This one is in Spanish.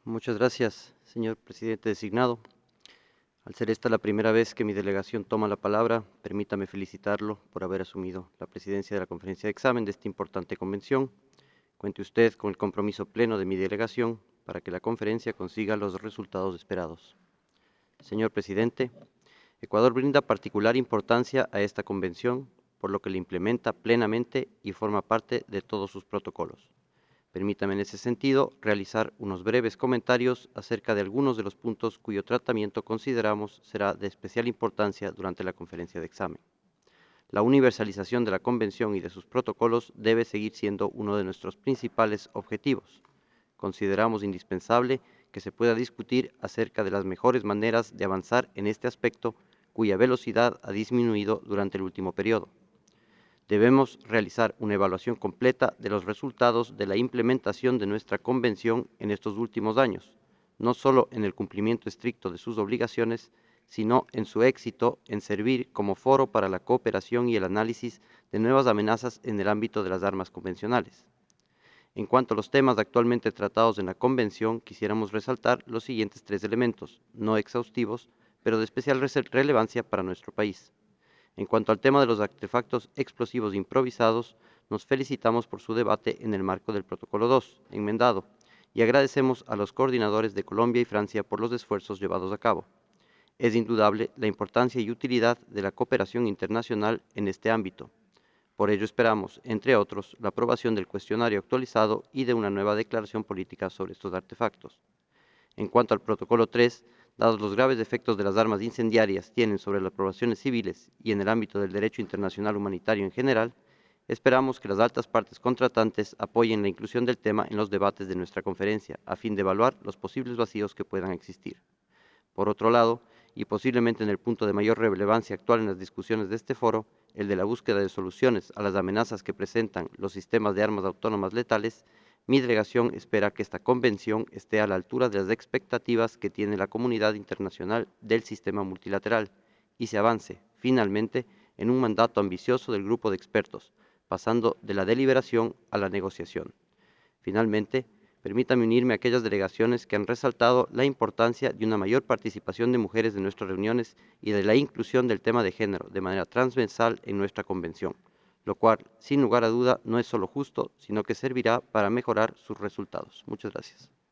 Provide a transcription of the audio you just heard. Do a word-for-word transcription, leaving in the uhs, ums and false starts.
Muchas gracias, señor presidente designado. Al ser esta la primera vez que mi delegación toma la palabra, permítame felicitarlo por haber asumido la presidencia de la conferencia de examen de esta importante convención. Cuente usted con el compromiso pleno de mi delegación para que la conferencia consiga los resultados esperados. Señor presidente, Ecuador brinda particular importancia a esta convención, por lo que la implementa plenamente y forma parte de todos sus protocolos. Permítame en ese sentido realizar unos breves comentarios acerca de algunos de los puntos cuyo tratamiento consideramos será de especial importancia durante la conferencia de examen. La universalización de la Convención y de sus protocolos debe seguir siendo uno de nuestros principales objetivos. Consideramos indispensable que se pueda discutir acerca de las mejores maneras de avanzar en este aspecto, cuya velocidad ha disminuido durante el último periodo. Debemos realizar una evaluación completa de los resultados de la implementación de nuestra Convención en estos últimos años, no solo en el cumplimiento estricto de sus obligaciones, sino en su éxito en servir como foro para la cooperación y el análisis de nuevas amenazas en el ámbito de las armas convencionales. En cuanto a los temas actualmente tratados en la Convención, quisiéramos resaltar los siguientes tres elementos, no exhaustivos, pero de especial relevancia para nuestro país. En cuanto al tema de los artefactos explosivos improvisados, nos felicitamos por su debate en el marco del Protocolo dos, enmendado, y agradecemos a los coordinadores de Colombia y Francia por los esfuerzos llevados a cabo. Es indudable la importancia y utilidad de la cooperación internacional en este ámbito. Por ello esperamos, entre otros, la aprobación del cuestionario actualizado y de una nueva declaración política sobre estos artefactos. En cuanto al Protocolo tres, dados los graves efectos de las armas incendiarias tienen sobre las poblaciones civiles y en el ámbito del derecho internacional humanitario en general, esperamos que las altas partes contratantes apoyen la inclusión del tema en los debates de nuestra conferencia, a fin de evaluar los posibles vacíos que puedan existir. Por otro lado, y posiblemente en el punto de mayor relevancia actual en las discusiones de este foro, el de la búsqueda de soluciones a las amenazas que presentan los sistemas de armas autónomas letales, mi delegación espera que esta convención esté a la altura de las expectativas que tiene la comunidad internacional del sistema multilateral y se avance, finalmente, en un mandato ambicioso del grupo de expertos, pasando de la deliberación a la negociación. Finalmente, permítame unirme a aquellas delegaciones que han resaltado la importancia de una mayor participación de mujeres en nuestras reuniones y de la inclusión del tema de género de manera transversal en nuestra convención, lo cual, sin lugar a duda, no es solo justo, sino que servirá para mejorar sus resultados. Muchas gracias.